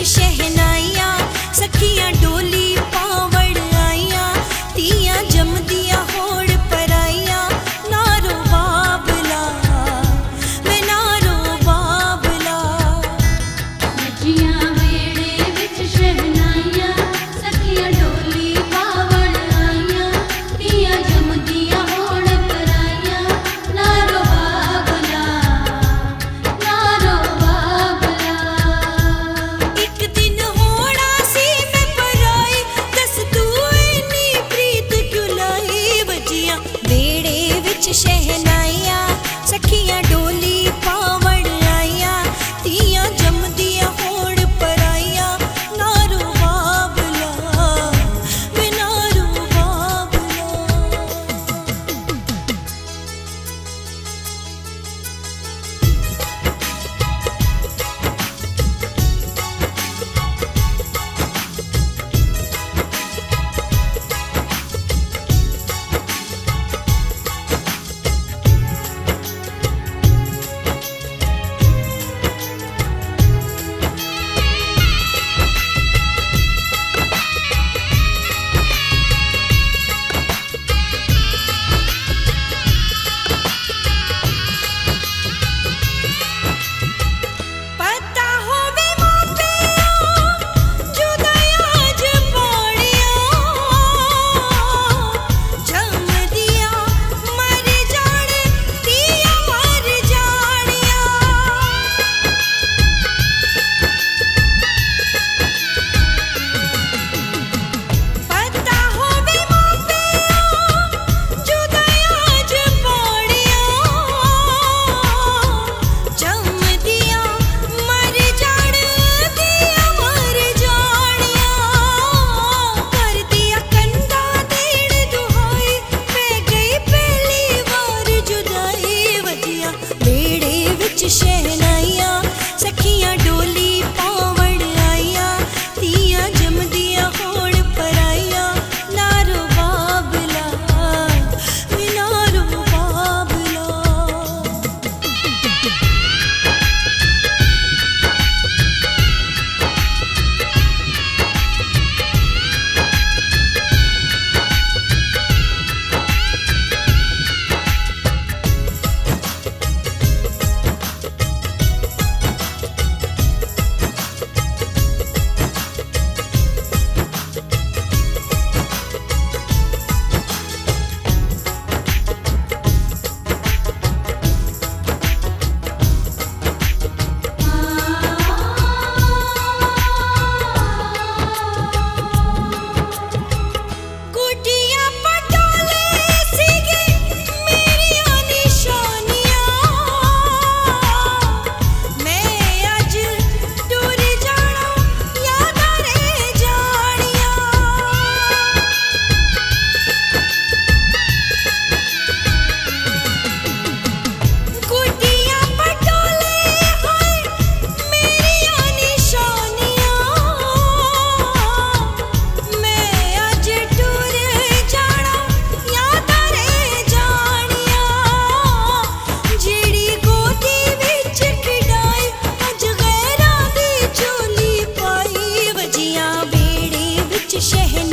शहनाइयां सखियां डोली पावड़ आइयां तियां जमदियां होड़ पराइयां नारो बाबला मैं नारो बाबला नचियां वेड़े विच शहनाइयां सखियां डोली पावड़ आइयां तियां जमदियां होड़ पराइयां नारो बाबला नारो बाबला। एक दिन होना सी मैं पराई दस तू इन्नी प्रीत क्यों लाई वजियां बेड़े विच शहनाइयां सखियां डोली पावड़ आइयां तियां जमदियां होड़ पराइयां नारो बाबला मैं नारो बाबला। पता होवे मापिया जुदाइयां ज पाणियां जमदियां मर जाने तियां मर जानियां। पता होवे मापिया जुदाइयां ज पाणियां जमदियां मर जान दियां मर जानियां। कर दिया कंधा देड़ दुहाई मैं गई पहली बार जुदाई वजियां बेड़े विच शहनाइयां सखियां डोली पावड़ आइयां तियां जमदियां होड़ पराइयां नारो बाबला मैं नारो बाबला। गुड्डियां पटोले सीगे मेरियां निशानियां मैं अज टुर जाना यादां रह जानियां। गुड्डियां पटोले हाय मेरियां निशानियां मैं अज टुर जाना यादां रह जानियां। जेड़ी गोदी विच खिडाई अज गैरां दी झोली पाई वजियां बेड़े विच शहनाइयां